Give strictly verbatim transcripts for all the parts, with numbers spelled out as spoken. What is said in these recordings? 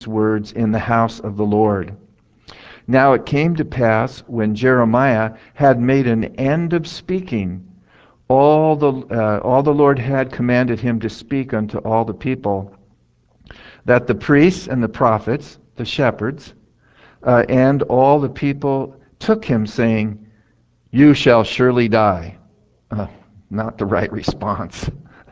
words in the house of the Lord. Now it came to pass, when Jeremiah had made an end of speaking all the uh, all the Lord had commanded him to speak unto all the people, that the priests and the prophets, the shepherds, uh, and all the people took him, saying, You shall surely die. Uh, not the right response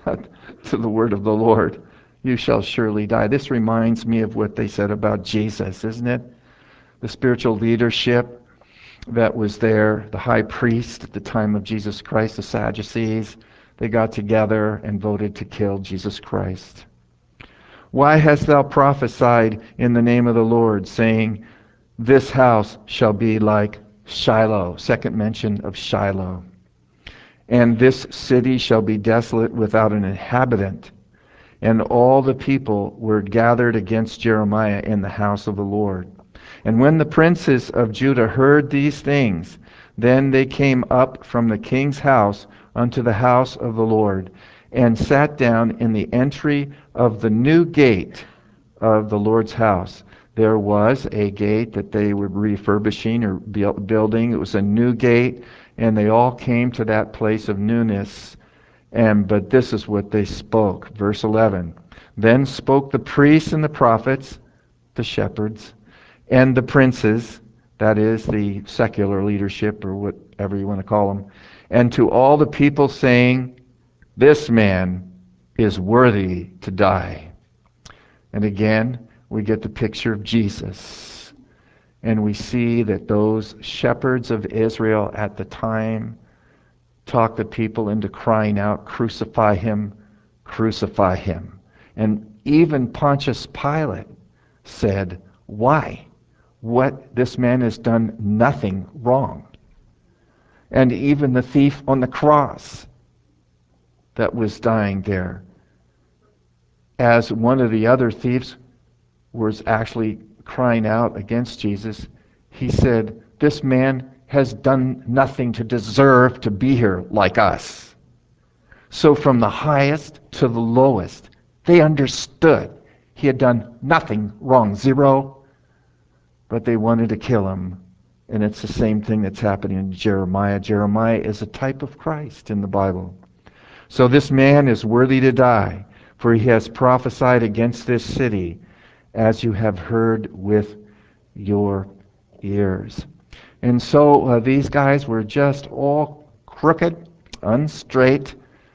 to the word of the Lord. You shall surely die. This reminds me of what they said about Jesus, isn't it? The spiritual leadership that was there, the high priest at the time of Jesus Christ, the Sadducees, they got together and voted to kill Jesus Christ. Why hast thou prophesied in the name of the Lord, saying, This house shall be like Shiloh? Second mention of Shiloh. And this city shall be desolate without an inhabitant. And all the people were gathered against Jeremiah in the house of the Lord. And when the princes of Judah heard these things, then they came up from the king's house unto the house of the Lord, and sat down in the entry of the new gate of the Lord's house. There was a gate that they were refurbishing or building. It was a new gate, and they all came to that place of newness. And but this is what they spoke. Verse eleven. Then spoke the priests and the prophets, the shepherds, and the princes, that is the secular leadership or whatever you want to call them, and to all the people, saying, This man is worthy to die. And again, we get the picture of Jesus. And we see that those shepherds of Israel at the time talked the people into crying out, Crucify him, crucify him. And even Pontius Pilate said, Why? What? This man has done nothing wrong. And even the thief on the cross that was dying there, as one of the other thieves was actually crying out against Jesus, he said, This man has done nothing to deserve to be here like us. So from the highest to the lowest, they understood he had done nothing wrong, zero, but they wanted to kill him. And it's the same thing that's happening in Jeremiah. Jeremiah is a type of Christ in the Bible. So this man is worthy to die, for he has prophesied against this city, as you have heard with your ears. And so uh, these guys were just all crooked, unstraight,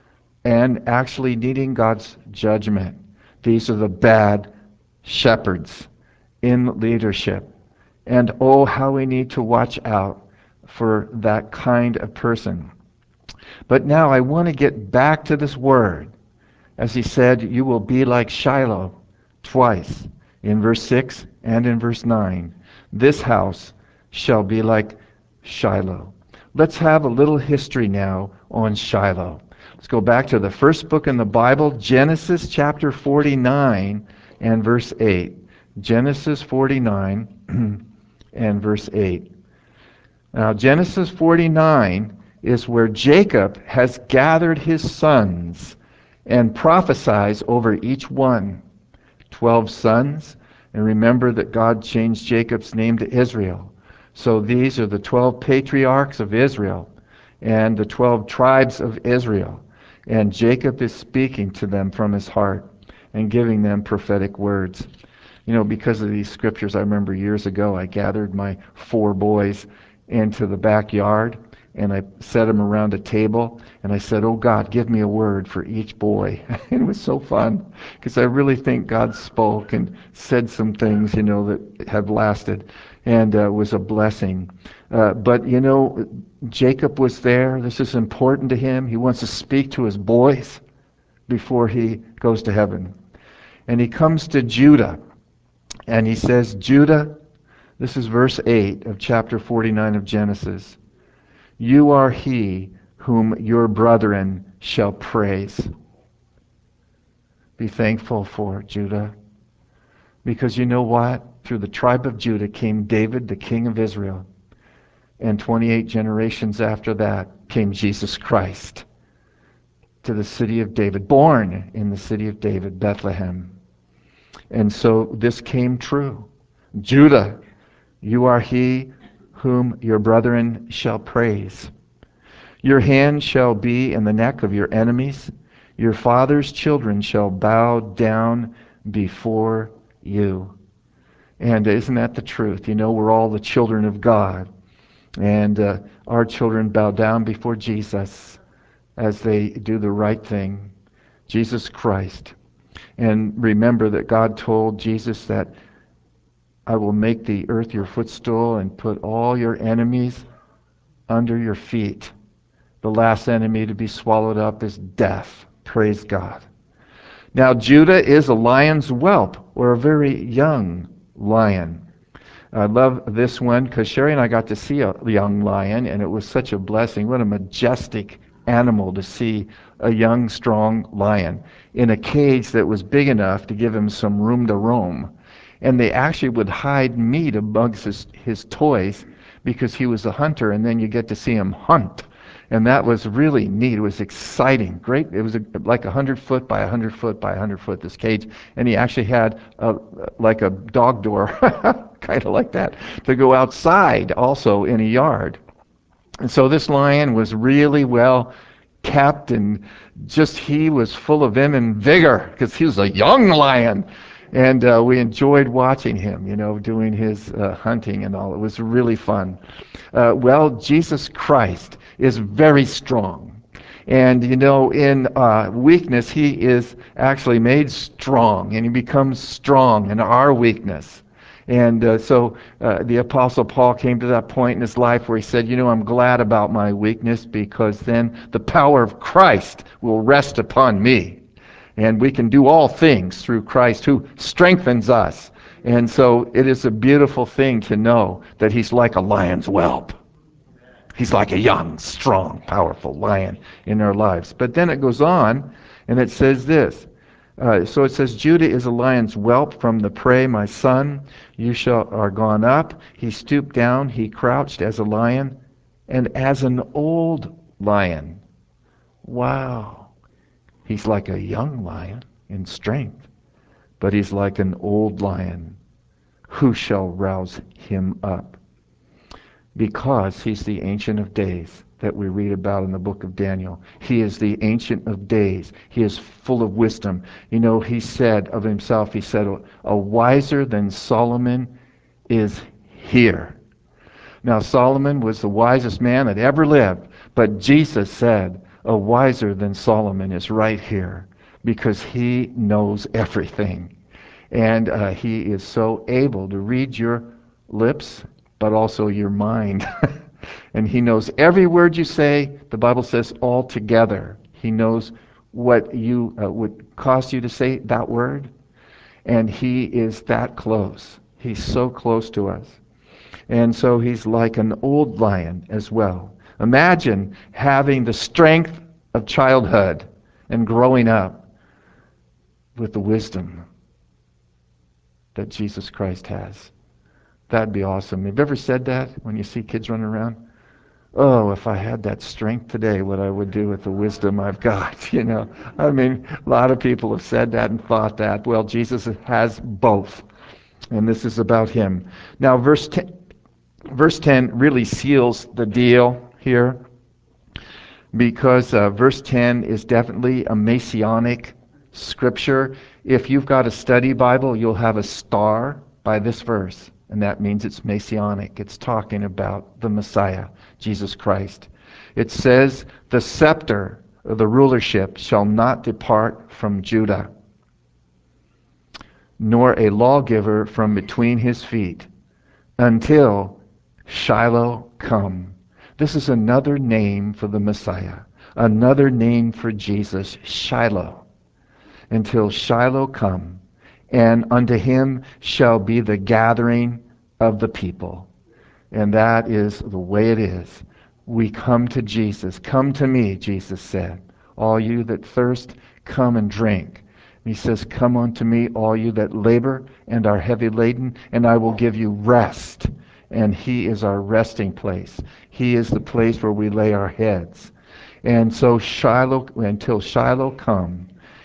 and actually needing God's judgment. These are the bad shepherds in leadership. And oh, how we need to watch out for that kind of person. But now I want to get back to this word. As he said, you will be like Shiloh twice, in verse six and in verse nine. This house shall be like Shiloh. Let's have a little history now on Shiloh. Let's go back to the first book in the Bible, Genesis chapter forty-nine and verse eight. Genesis forty-nine and verse eight. Now, Genesis forty-nine is where Jacob has gathered his sons and prophesies over each one. Twelve sons. And remember that God changed Jacob's name to Israel. So these are the twelve patriarchs of Israel and the twelve tribes of Israel. And Jacob is speaking to them from his heart and giving them prophetic words. You know, because of these scriptures, I remember years ago I gathered my four boys into the backyard and I set them around a table and I said, Oh God, give me a word for each boy. It was so fun because I really think God spoke and said some things, you know, that have lasted and uh, was a blessing. Uh, but, you know, Jacob was there. This is important to him. He wants to speak to his boys before he goes to heaven. And he comes to Judah and he says, Judah, this is verse eight of chapter forty-nine of Genesis. You are he whom your brethren shall praise. Be thankful for Judah. Because you know what? Through the tribe of Judah came David, the king of Israel. And twenty-eight generations after that came Jesus Christ to the city of David, born in the city of David, Bethlehem. And so this came true. Judah, you are he whom your brethren shall praise. Your hand shall be in the neck of your enemies. Your father's children shall bow down before you. And isn't that the truth? You know, we're all the children of God. And uh, our children bow down before Jesus as they do the right thing, Jesus Christ. And remember that God told Jesus that I will make the earth your footstool and put all your enemies under your feet. The last enemy to be swallowed up is death. Praise God. Now, Judah is a lion's whelp, or a very young lion. I love this one because Sherry and I got to see a young lion, and it was such a blessing. What a majestic animal to see a young, strong lion in a cage that was big enough to give him some room to roam. And they actually would hide meat amongst his, his toys because he was a hunter, and then you get to see him hunt. And that was really neat. It was exciting. Great. It was a, like a hundred foot by a hundred foot by a hundred foot, this cage. And he actually had a, like a dog door, kind of like that, to go outside also in a yard. And so this lion was really well kept, and just he was full of vim and vigor because he was a young lion. And uh, we enjoyed watching him, you know, doing his uh, hunting and all. It was really fun. Uh, well, Jesus Christ is very strong. And, you know, in uh, weakness, he is actually made strong, and he becomes strong in our weakness. And uh, so uh, the Apostle Paul came to that point in his life where he said, you know, I'm glad about my weakness because then the power of Christ will rest upon me. And we can do all things through Christ who strengthens us. And so it is a beautiful thing to know that he's like a lion's whelp. He's like a young, strong, powerful lion in our lives. But then it goes on, and it says this. Uh, so it says, Judah is a lion's whelp from the prey, my son. You shall are gone up. He stooped down. He crouched as a lion, and as an old lion. Wow. He's like a young lion in strength, but he's like an old lion. Who shall rouse him up? Because he's the Ancient of Days that we read about in the book of Daniel. He is the Ancient of Days. He is full of wisdom. You know, he said of himself, he said, a wiser than Solomon is here. Now, Solomon was the wisest man that ever lived, but Jesus said, a wiser than Solomon is right here because he knows everything. And uh, he is so able to read your lips, but also your mind. And he knows every word you say. The Bible says all together. He knows what you uh, would cost you to say that word. And he is that close. He's so close to us. And so he's like an old lion as well. Imagine having the strength of childhood and growing up with the wisdom that Jesus Christ has. That'd be awesome. Have you ever said that when you see kids running around? Oh, if I had that strength today, what I would do with the wisdom I've got, you know. I mean, a lot of people have said that and thought that. Well, Jesus has both. And this is about him. Now, verse ten, verse ten really seals the deal here, because uh, verse ten is definitely a messianic scripture. If you've got a study Bible, you'll have a star by this verse, and that means it's messianic. It's talking about the Messiah, Jesus Christ. It says, the scepter of the rulership shall not depart from Judah, nor a lawgiver from between his feet, until Shiloh come. This is another name for the Messiah, another name for Jesus, Shiloh. Until Shiloh come, and unto him shall be the gathering of the people. And that is the way it is. We come to Jesus. Come to me, Jesus said. All you that thirst, come and drink. And he says, come unto me, all you that labor and are heavy laden, and I will give you rest. And he is our resting place. He is the place where we lay our heads. And so Shiloh, until Shiloh come,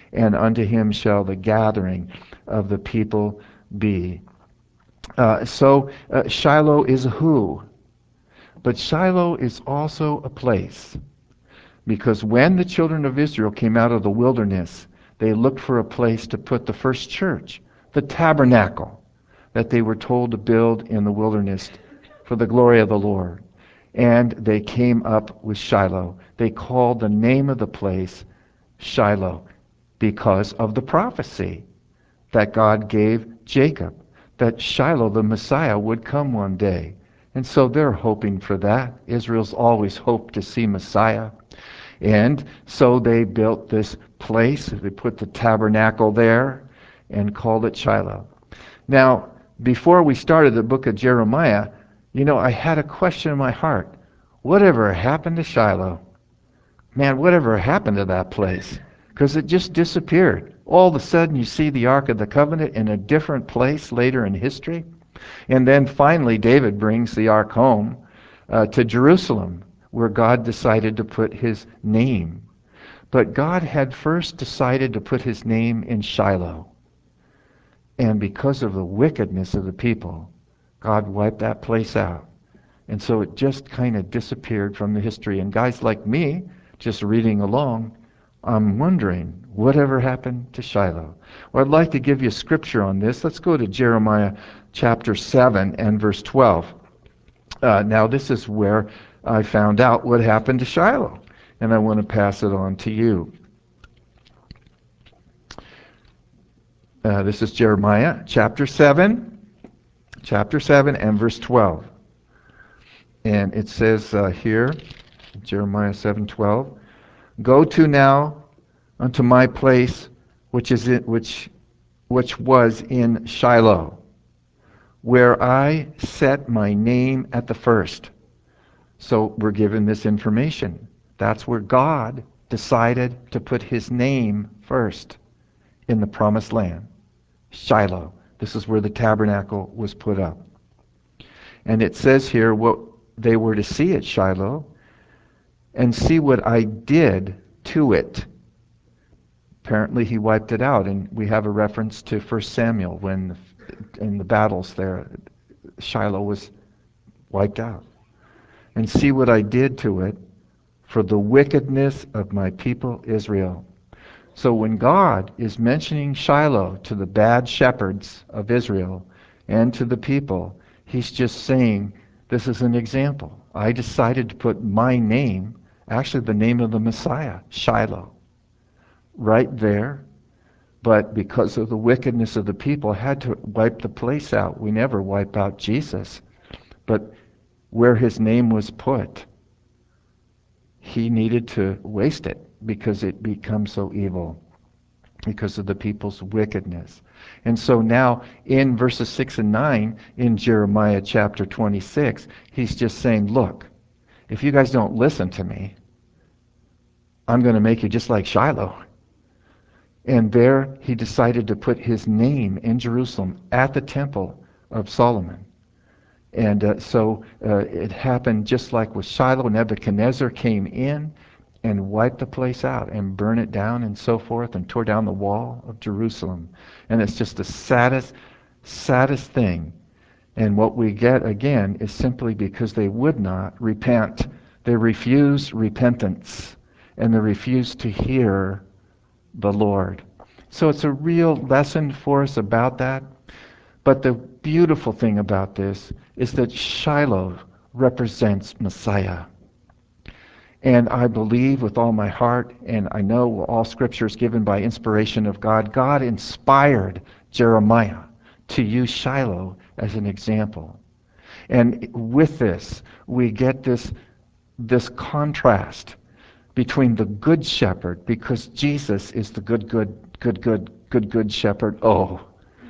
and unto him shall the gathering of the people be. Uh, so uh, Shiloh is a who, but Shiloh is also a place. Because when the children of Israel came out of the wilderness, they looked for a place to put the first church, the tabernacle that they were told to build in the wilderness for the glory of the Lord. And they came up with Shiloh. They called the name of the place Shiloh because of the prophecy that God gave Jacob, that Shiloh, the Messiah, would come one day. And so they're hoping for that. Israel's always hoped to see Messiah. And so they built this place. They put the tabernacle there and called it Shiloh. Now, before we started the book of Jeremiah, you know, I had a question in my heart. Whatever happened to Shiloh? Man, whatever happened to that place? Because it just disappeared. All of a sudden, you see the Ark of the Covenant in a different place later in history. And then finally, David brings the Ark home uh, to Jerusalem, where God decided to put his name. But God had first decided to put his name in Shiloh. And because of the wickedness of the people, God wiped that place out. And so it just kind of disappeared from the history. And guys like me, just reading along, I'm wondering, whatever happened to Shiloh? Well, I'd like to give you scripture on this. Let's go to Jeremiah chapter seven and verse twelve. Uh, now, this is where I found out what happened to Shiloh, and I want to pass it on to you. Uh, this is Jeremiah chapter seven, chapter seven and verse twelve. And it says uh, here, Jeremiah seven twelve, go to now unto my place which is in, which which was in Shiloh, where I set my name at the first. So we're given this information. That's where God decided to put his name first in the promised land. Shiloh. This is where the tabernacle was put up. And it says here what they were to see at Shiloh and see what I did to it. Apparently he wiped it out, and we have a reference to First Samuel when in the battles there, Shiloh was wiped out. And see what I did to it for the wickedness of my people Israel. So when God is mentioning Shiloh to the bad shepherds of Israel and to the people, he's just saying, this is an example. I decided to put my name, actually the name of the Messiah, Shiloh, right there. But because of the wickedness of the people, I had to wipe the place out. We never wipe out Jesus. But where his name was put, he needed to waste it because it becomes so evil, because of the people's wickedness. And so now in verses six and nine in Jeremiah chapter twenty-six, he's just saying, look, if you guys don't listen to me, I'm going to make you just like Shiloh. And there he decided to put his name in Jerusalem at the temple of Solomon. And uh, so uh, it happened just like with Shiloh. Nebuchadnezzar came in and wiped the place out and burned it down and so forth and tore down the wall of Jerusalem. And it's just the saddest, saddest thing. And what we get again is simply because they would not repent. They refused repentance and they refused to hear the Lord. So it's a real lesson for us about that. But the beautiful thing about this is that Shiloh represents Messiah. And I believe with all my heart, and I know all scripture is given by inspiration of God, God inspired Jeremiah to use Shiloh as an example. And with this, we get this, this contrast between the good shepherd, because Jesus is the good, good, good, good, good, good shepherd. Oh,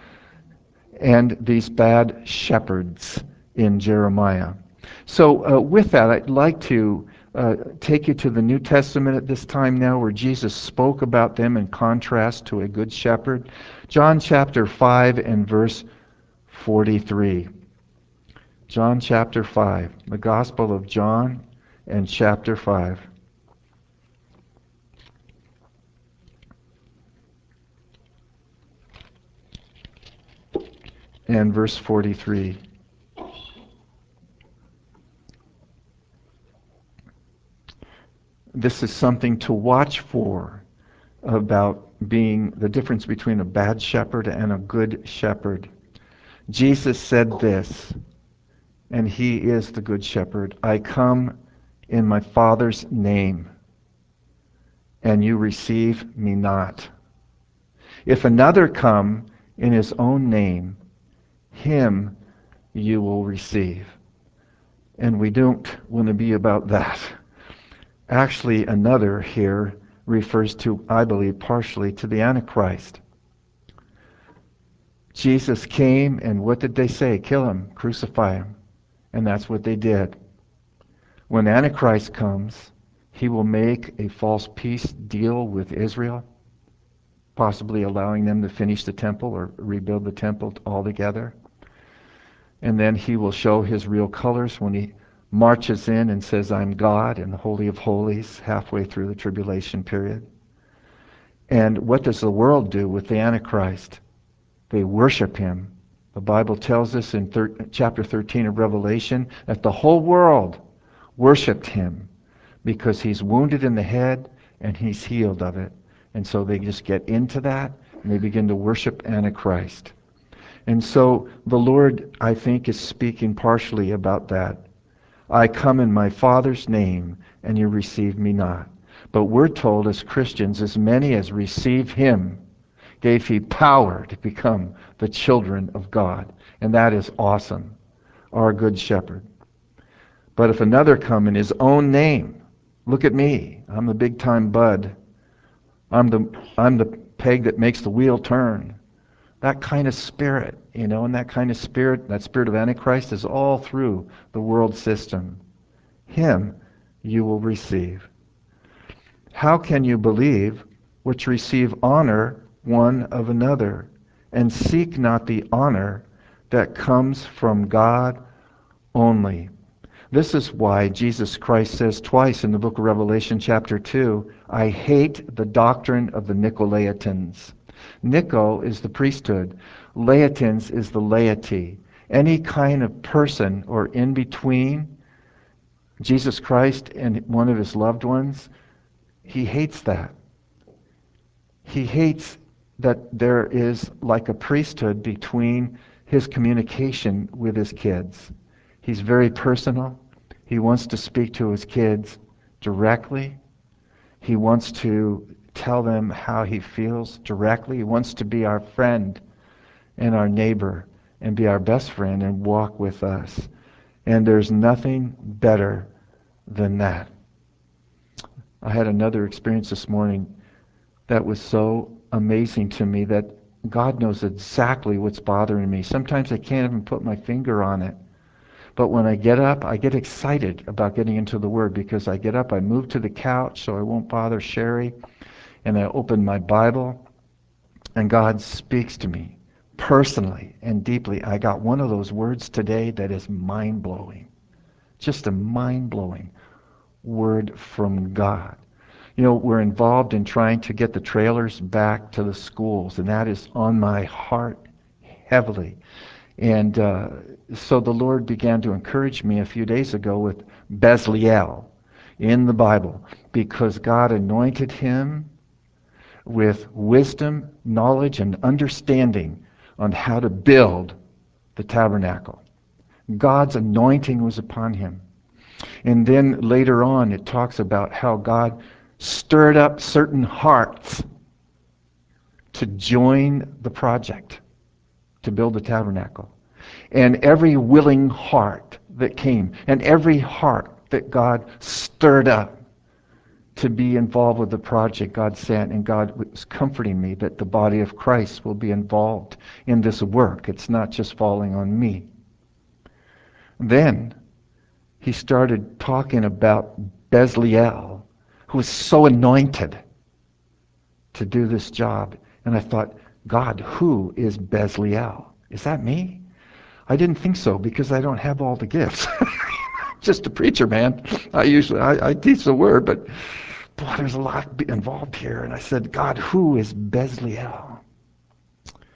and these bad shepherds in Jeremiah. So uh, with that, I'd like to uh, take you to the New Testament at this time now, where Jesus spoke about them in contrast to a good shepherd. John chapter five and verse forty-three. John chapter five, the Gospel of John and chapter five. and verse forty-three. This is something to watch for about being the difference between a bad shepherd and a good shepherd. Jesus said this, and he is the good shepherd. I come in my Father's name, and you receive me not. If another come in his own name, him you will receive. And we don't want to be about that. Actually, another here refers to, I believe, partially to the Antichrist. Jesus came, and what did they say? Kill him, crucify him. And that's what they did. When Antichrist comes, he will make a false peace deal with Israel, possibly allowing them to finish the temple or rebuild the temple altogether. And then he will show his real colors when he marches in and says, I'm God in the Holy of Holies, halfway through the tribulation period. And what does the world do with the Antichrist? They worship him. The Bible tells us in thir- chapter thirteen of Revelation that the whole world worshipped him because he's wounded in the head and he's healed of it. And so they just get into that and they begin to worship Antichrist. And so the Lord, I think, is speaking partially about that. I come in my Father's name, and you receive me not. But we're told as Christians, as many as receive him, gave he power to become the children of God. And that is awesome, our good shepherd. But if another come in his own name, look at me, I'm the big time bud. I'm the, I'm the peg that makes the wheel turn. That kind of spirit, you know, and that kind of spirit, that spirit of Antichrist is all through the world system. Him you will receive. How can you believe which receive honor one of another, and seek not the honor that comes from God only? This is why Jesus Christ says twice in the book of Revelation chapter two, I hate the doctrine of the Nicolaitans. Nico is the priesthood. Laitans is the laity. Any kind of person or in between Jesus Christ and one of his loved ones, he hates that. He hates that there is like a priesthood between his communication with his kids. He's very personal. He wants to speak to his kids directly. He wants to tell them how he feels directly. He wants to be our friend and our neighbor and be our best friend and walk with us. And there's nothing better than that. I had another experience this morning that was so amazing to me that God knows exactly what's bothering me. Sometimes I can't even put my finger on it. But when I get up, I get excited about getting into the Word because I get up, I move to the couch so I won't bother Sherry, and I open my Bible, and God speaks to me personally and deeply. I got one of those words today that is mind-blowing. Just a mind-blowing word from God. You know, we're involved in trying to get the trailers back to the schools, and that is on my heart heavily. And uh, so the Lord began to encourage me a few days ago with Bezalel in the Bible, because God anointed him with wisdom, knowledge, and understanding on how to build the tabernacle. God's anointing was upon him. And then later on it talks about how God stirred up certain hearts to join the project, to build the tabernacle. And every willing heart that came, and every heart that God stirred up to be involved with the project, God sent, and God was comforting me that the body of Christ will be involved in this work. It's not just falling on me. Then he started talking about Bezalel, who was so anointed to do this job. And I thought, God, who is Bezalel? Is that me? I didn't think so because I don't have all the gifts. Just a preacher, man. I usually I, I teach the word, but boy, there's a lot involved here. And I said, God, who is Bezalel?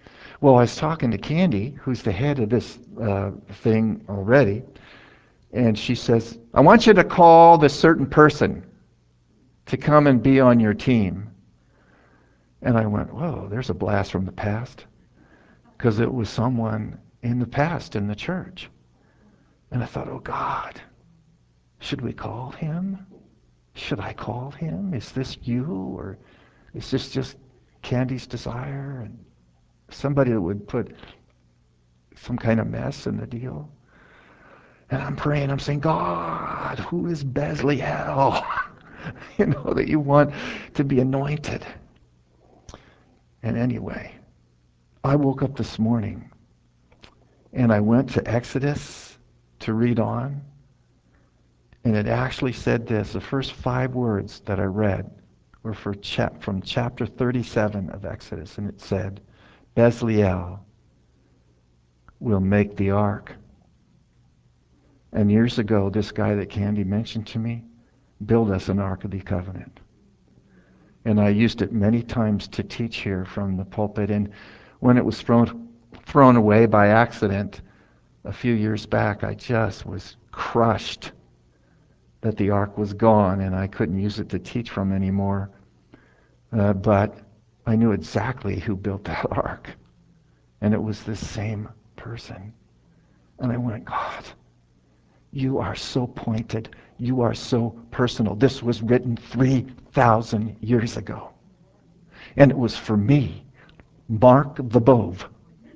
Well, I was talking to Candy, who's the head of this uh, thing already, and she says, I want you to call this certain person to come and be on your team. And I went, whoa, there's a blast from the past. Because it was someone in the past in the church. And I thought, oh God, should we call him? Should I call him? Is this you? Or is this just Candy's desire? And somebody that would put some kind of mess in the deal? And I'm praying, I'm saying, God, who is Bezalel? You know, that you want to be anointed. And anyway, I woke up this morning and I went to Exodus to read on. And it actually said this. The first five words that I read were for chap- from chapter thirty-seven of Exodus. And it said, Bezalel will make the ark. And years ago, this guy that Candy mentioned to me built us an Ark of the Covenant. And I used it many times to teach here from the pulpit. And when it was thrown thrown away by accident a few years back, I just was crushed that the ark was gone and I couldn't use it to teach from anymore. Uh, but I knew exactly who built that ark. And it was the same person. And I went, God, you are so pointed. You are so personal. This was written three thousand years ago. And it was for me, Mark the Bove,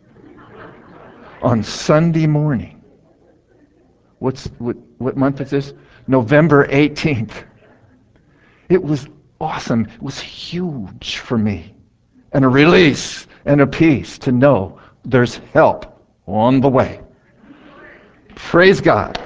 on Sunday morning. What's what, what month is this? November eighteenth. It was awesome. It was huge for me. And a release and a peace to know there's help on the way. Praise God.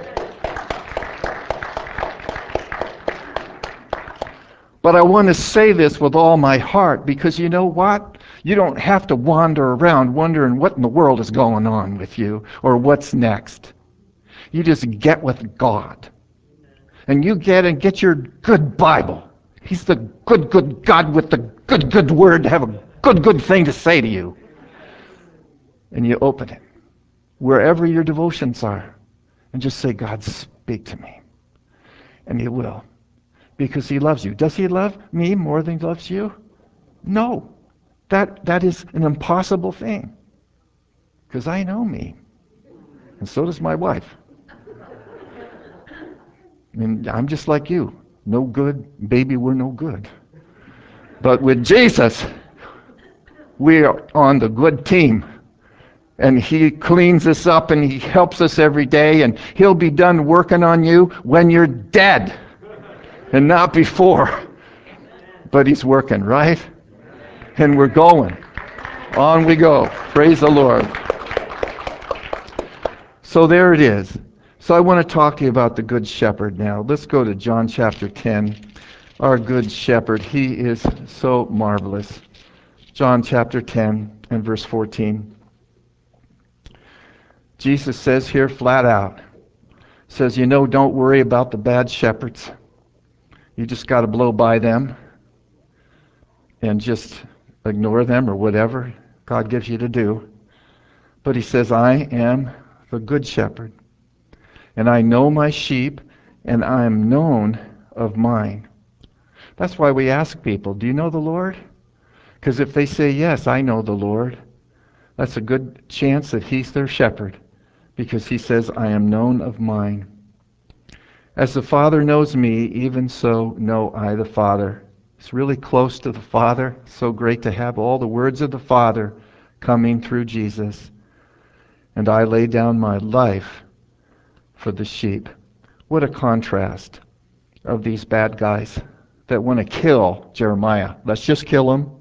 But I want to say this with all my heart because you know what? You don't have to wander around wondering what in the world is going on with you or what's next. You just get with God. And you get and get your good Bible. He's the good, good God with the good, good word to have a good, good thing to say to you. And you open it, wherever your devotions are, and just say, God, speak to me. And He will. Because He loves you. Does He love me more than He loves you? No. That that is an impossible thing. Because I know me. And so does my wife. I mean, I'm just like you. No good. Baby, we're no good. But with Jesus, we are on the good team. And He cleans us up and He helps us every day. And He'll be done working on you when you're dead. And not before. But He's working, right? And we're going. On we go. Praise the Lord. So there it is. So I want to talk to you about the Good Shepherd now. Let's go to John chapter ten. Our Good Shepherd. He is so marvelous. John chapter ten and verse fourteen. Jesus says here flat out, says, you know, don't worry about the bad shepherds. You just got to blow by them and just ignore them or whatever God gives you to do. But He says, I am the Good Shepherd, and I know my sheep, and I am known of mine. That's why we ask people, do you know the Lord? Because if they say, yes, I know the Lord, that's a good chance that He's their shepherd, because He says, I am known of mine. As the Father knows me, even so know I the Father. It's really close to the Father. So great to have all the words of the Father coming through Jesus. And I lay down my life for the sheep. What a contrast of these bad guys that want to kill Jeremiah. Let's just kill him.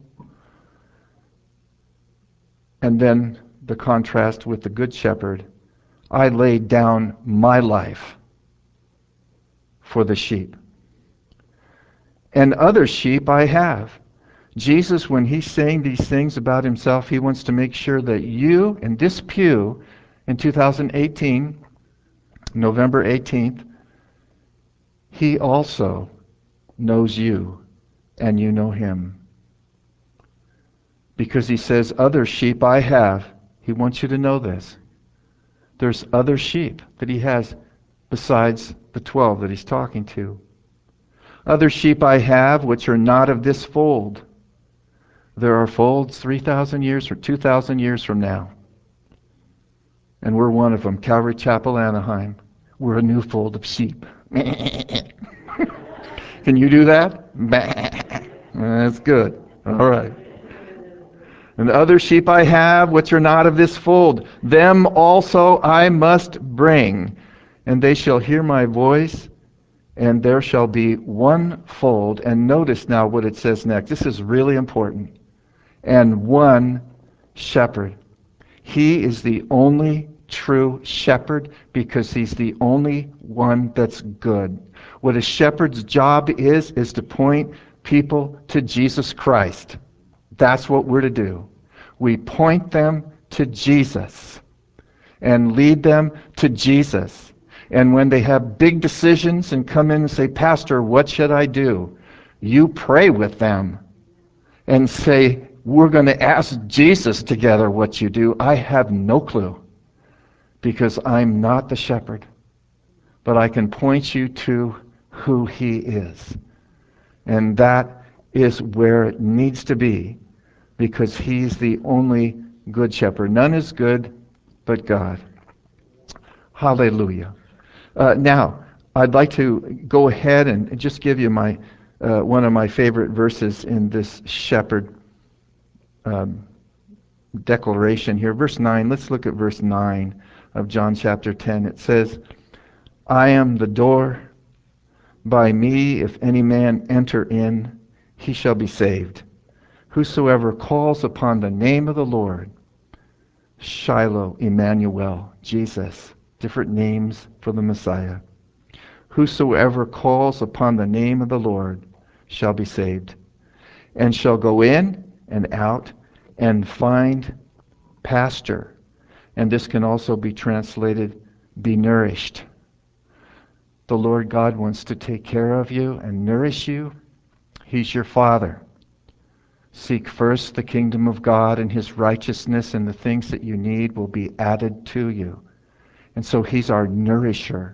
And then the contrast with the Good Shepherd. I laid down my life for the sheep. And other sheep I have. Jesus, when He's saying these things about Himself, He wants to make sure that you, in this pew, in two thousand eighteen, November eighteenth, He also knows you, and you know Him. Because he says, other sheep I have. He wants you to know this. There's other sheep that he has besides the twelve that he's talking to. Other sheep I have which are not of this fold. There are folds three thousand years or two thousand years from now. And we're one of them, Calvary Chapel, Anaheim. We're a new fold of sheep. Can you do that? That's good. All right. And the other sheep I have, which are not of this fold, them also I must bring. And they shall hear my voice, and there shall be one fold. And notice now what it says next. This is really important. And one shepherd. He is the only true shepherd because he's the only one that's good. What a shepherd's job is, is to point people to Jesus Christ. That's what we're to do. We point them to Jesus and lead them to Jesus. And when they have big decisions and come in and say, Pastor, what should I do? You pray with them and say, we're going to ask Jesus together what you do. I have no clue because I'm not the shepherd, but I can point you to who he is. And that is where it needs to be because he's the only good shepherd. None is good but God. Hallelujah. Uh, now, I'd like to go ahead and just give you my uh, one of my favorite verses in this shepherd um, declaration here. Verse nine, let's look at verse nine of John chapter ten. It says, I am the door. By me, if any man enter in, he shall be saved. Whosoever calls upon the name of the Lord, Shiloh, Emmanuel, Jesus, different names for the Messiah. Whosoever calls upon the name of the Lord shall be saved, and shall go in and out and find pasture. And this can also be translated, be nourished. The Lord God wants to take care of you and nourish you. He's your Father. Seek first the kingdom of God and his righteousness, and the things that you need will be added to you. And so he's our nourisher.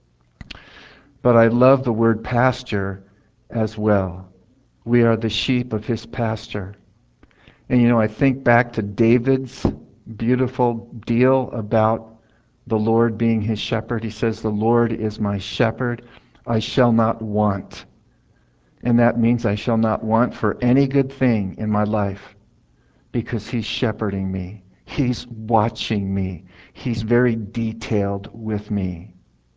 But I love the word pasture as well. We are the sheep of his pasture. And you know, I think back to David's beautiful deal about the Lord being his shepherd. He says, the Lord is my shepherd. I shall not want. And that means I shall not want for any good thing in my life because he's shepherding me. He's watching me. He's very detailed with me.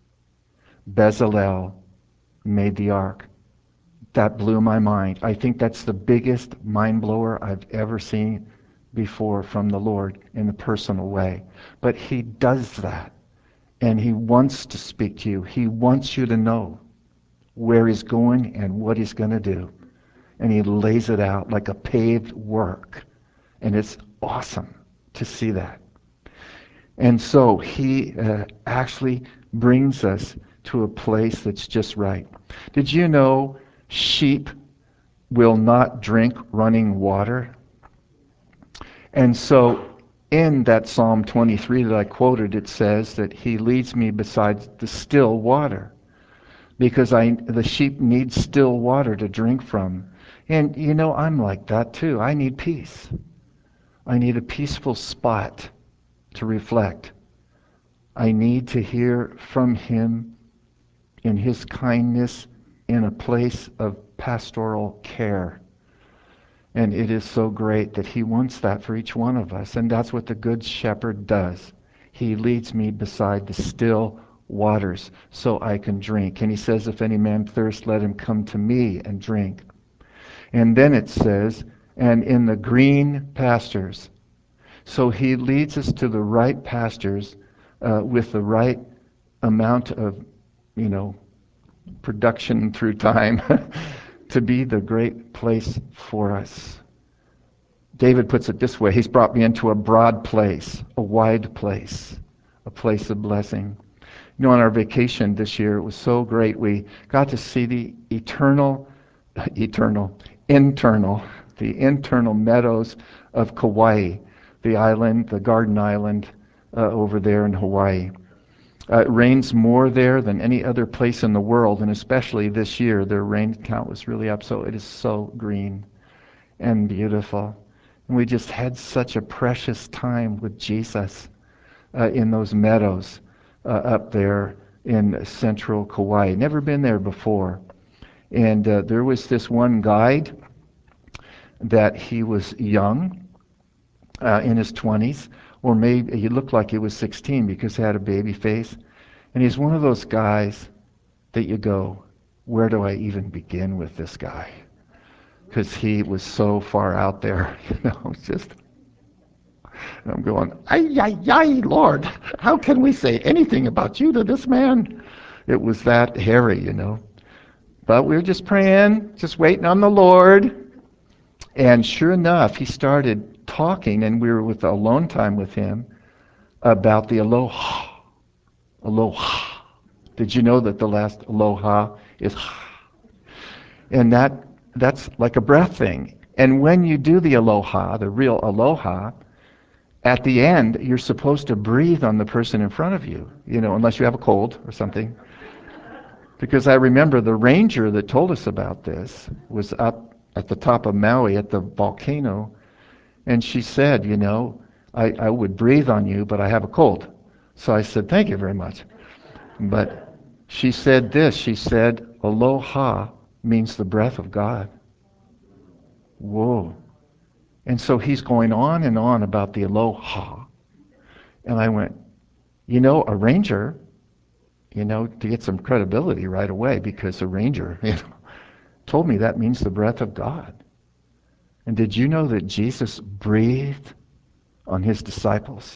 Bezalel made the ark. That blew my mind. I think that's the biggest mind blower I've ever seen before from the Lord in a personal way. But he does that. And he wants to speak to you. He wants you to know where he's going and what he's going to do. And he lays it out like a paved work. And it's awesome to see that. And so he uh, actually brings us to a place that's just right. Did you know sheep will not drink running water? And so in that Psalm twenty-three that I quoted, it says that he leads me beside the still water. Because I, the sheep need still water to drink from. And you know, I'm like that too. I need peace. I need a peaceful spot to reflect. I need to hear from him in his kindness in a place of pastoral care. And it is so great that he wants that for each one of us. And that's what the Good Shepherd does. He leads me beside the still waters so I can drink. And he says, if any man thirst, let him come to me and drink. And then it says, and in the green pastures. So he leads us to the right pastures uh, with the right amount of, you know, production through time to be the great place for us. David puts it this way, he's brought me into a broad place, a wide place, a place of blessing. You know, on our vacation this year, it was so great. We got to see the eternal, eternal, internal the internal meadows of Kauai, the island, the garden island uh, over there in Hawaii. Uh, it rains more there than any other place in the world, and especially this year, their rain count was really up, so it is so green and beautiful. And we just had such a precious time with Jesus uh, in those meadows uh, up there in central Kauai. Never been there before. And uh, there was this one guide that he was young, uh, in his twenties, or maybe he looked like he was sixteen because he had a baby face. And he's one of those guys that you go, where do I even begin with this guy? Because he was so far out there, you know, it's just, and I'm going, ay, ay, ay, Lord, how can we say anything about you to this man? It was that hairy, you know. But we were just praying, just waiting on the Lord. And sure enough, he started talking, and we were with alone time with him about the aloha. Aloha. Did you know that the last aloha is ha? And that that's like a breath thing. And when you do the aloha, the real aloha, at the end, you're supposed to breathe on the person in front of you, you know, unless you have a cold or something. Because I remember the ranger that told us about this was up at the top of Maui at the volcano, and she said, you know, I, I would breathe on you, but I have a cold. So I said, thank you very much. But she said this, she said, aloha means the breath of God. Whoa. And so he's going on and on about the aloha. And I went, you know, a ranger, you know, to get some credibility right away, because a ranger, you know, told me that means the breath of God. And did you know that Jesus breathed on his disciples?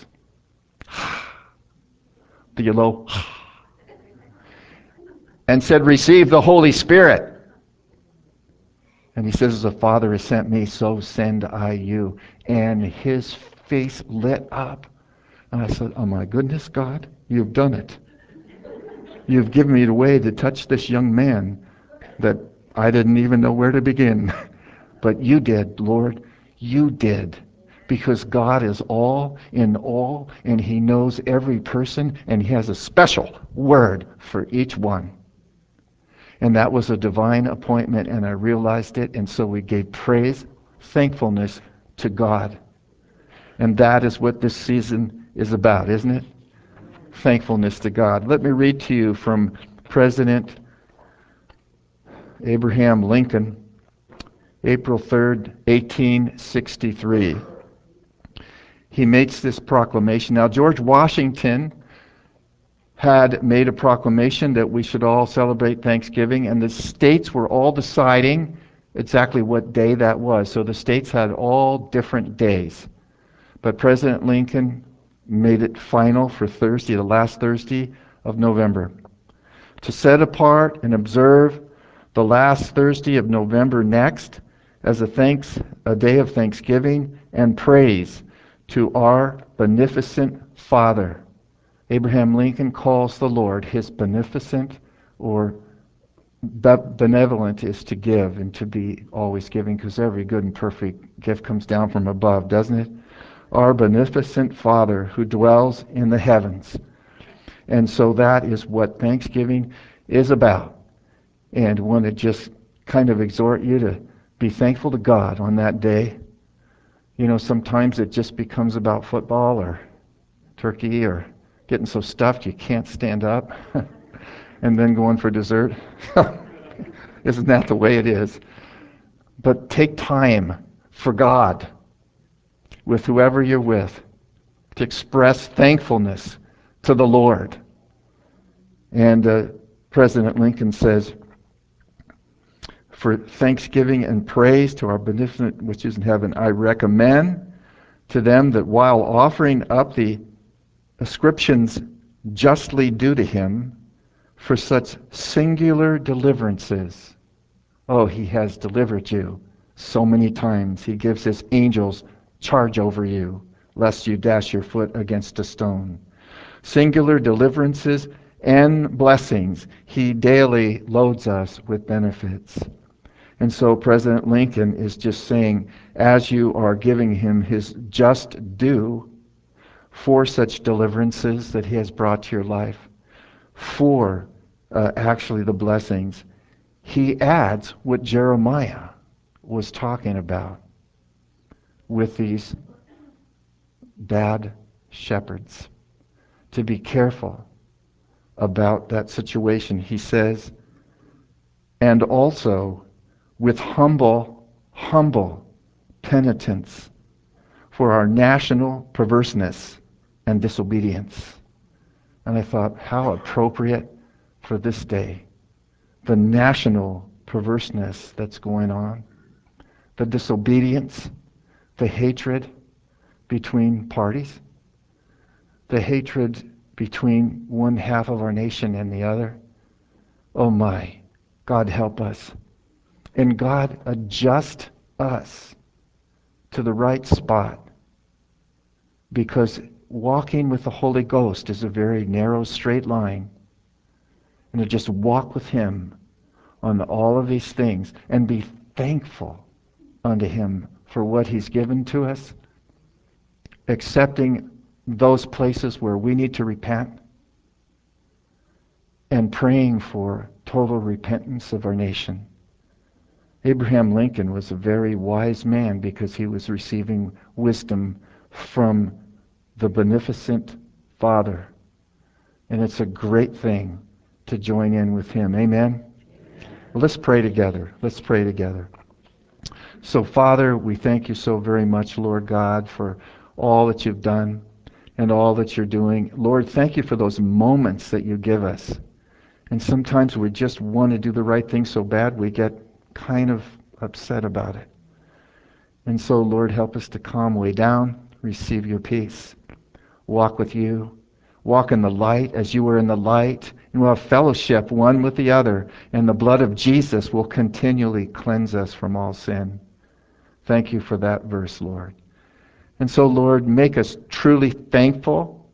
The aloha. And said, receive the Holy Spirit. And he says, as the Father has sent me, so send I you. And his face lit up. And I said, oh my goodness, God, you've done it. You've given me the way to touch this young man that I didn't even know where to begin. But you did, Lord. You did. Because God is all in all, and he knows every person, and he has a special word for each one. And that was a divine appointment, and I realized it, and so we gave praise, thankfulness to God. And that is what this season is about, isn't it? Thankfulness to God. Let me read to you from President Abraham Lincoln, April third, eighteen sixty-three. He makes this proclamation. Now, George Washington had made a proclamation that we should all celebrate Thanksgiving, and the states were all deciding exactly what day that was. So the states had all different days. But President Lincoln made it final for Thursday, the last Thursday of November, to set apart and observe the last Thursday of November next as a thanks, a day of thanksgiving and praise to our beneficent Father. Abraham Lincoln calls the Lord his beneficent, or benevolent is to give and to be always giving, because every good and perfect gift comes down from above, doesn't it? Our beneficent Father who dwells in the heavens. And so that is what Thanksgiving is about. And I want to just kind of exhort you to be thankful to God on that day. You know, sometimes it just becomes about football or turkey or getting so stuffed you can't stand up and then going for dessert. Isn't that the way it is? But take time for God with whoever you're with to express thankfulness to the Lord. And uh, President Lincoln says, for thanksgiving and praise to our beneficent which is in heaven, I recommend to them that while offering up the ascriptions justly due to him for such singular deliverances. Oh, he has delivered you so many times. He gives his angels charge over you, lest you dash your foot against a stone. Singular deliverances and blessings. He daily loads us with benefits. And so President Lincoln is just saying, as you are giving him his just due for such deliverances that he has brought to your life, for uh, actually the blessings, he adds what Jeremiah was talking about with these bad shepherds. To be careful about that situation. He says, and also with humble, humble penitence for our national perverseness and disobedience. And I thought, how appropriate for this day. The national perverseness that's going on, the disobedience, the hatred between parties, the hatred between one half of our nation and the other. Oh my, God help us. And God adjust us to the right spot, because walking with the Holy Ghost is a very narrow, straight line. And to just walk with Him on all of these things and be thankful unto Him for what He's given to us, accepting those places where we need to repent, and praying for total repentance of our nation. Abraham Lincoln was a very wise man because he was receiving wisdom from the beneficent Father. And it's a great thing to join in with him. Amen? Well, let's pray together. Let's pray together. So, Father, we thank you so very much, Lord God, for all that you've done and all that you're doing. Lord, thank you for those moments that you give us. And sometimes we just want to do the right thing so bad we get kind of upset about it. And so, Lord, help us to calm way down, receive your peace, walk with you, walk in the light as you were in the light, and we'll have fellowship one with the other, and the blood of Jesus will continually cleanse us from all sin. Thank you for that verse, Lord. And so, Lord, make us truly thankful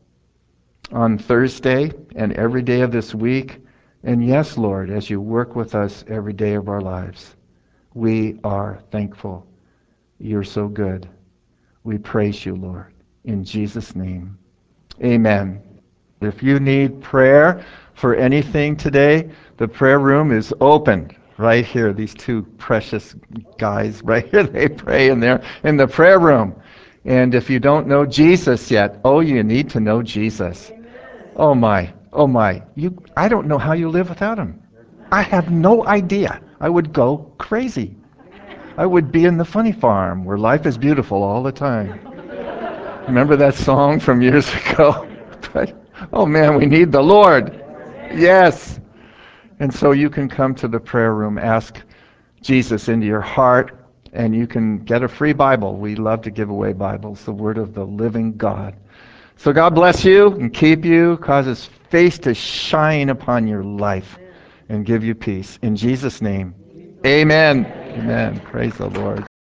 on Thursday and every day of this week. And yes, Lord, as you work with us every day of our lives, we are thankful. You're so good. We praise you, Lord. In Jesus' name, amen. If you need prayer for anything today, the prayer room is open right here. These two precious guys right here, they pray in there in the prayer room. And if you don't know Jesus yet, oh, you need to know Jesus. Oh my, oh my. You, I don't know how you live without him. I have no idea. I would go crazy. I would be in the funny farm where life is beautiful all the time. Remember that song from years ago? But, oh man, we need the Lord. Yes. And so you can come to the prayer room, ask Jesus into your heart, and you can get a free Bible. We love to give away Bibles, the Word of the living God. So God bless you and keep you, cause His face to shine upon your life and give you peace. In Jesus' name, amen. Amen. Praise the Lord.